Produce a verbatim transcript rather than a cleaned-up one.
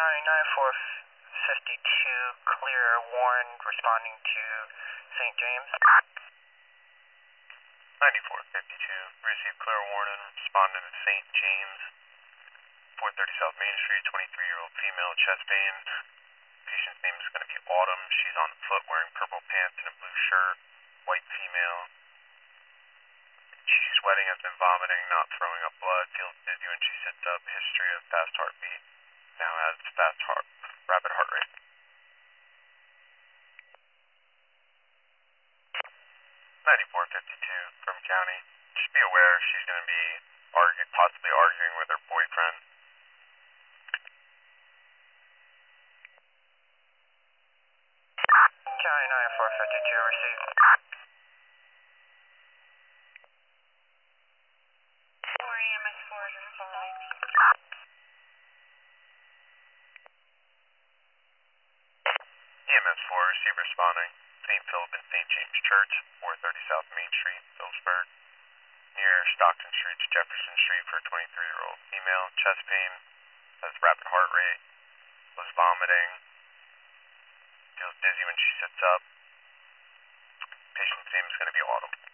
County nine four fifty-two, clear Warren responding to Saint James. ninety-four fifty-two, received clear Warren responding to Saint James, four thirty South Main Street, twenty-three-year-old female, chest pain. Patient's name is going to be Autumn. She's on foot wearing purple pants and a blue shirt, white female. She's sweating, has been vomiting, not throwing up blood, feels dizzy when she sits up, history of fast heartbeat, now has fast heart, rapid heart rate. ninety-four fifty-two from County. Just be aware she's going to be argue, possibly arguing with her boyfriend. County nine four fifty-two, received. four E M S four is responding. E M S four, receive responding. Saint Philip and Saint James Church, four thirty South Main Street, Phillipsburg. Near Stockton Street to Jefferson Street for a twenty-three-year-old female, chest pain, has rapid heart rate, was vomiting, feels dizzy when she sits up. Patient's name is going to be Autumn.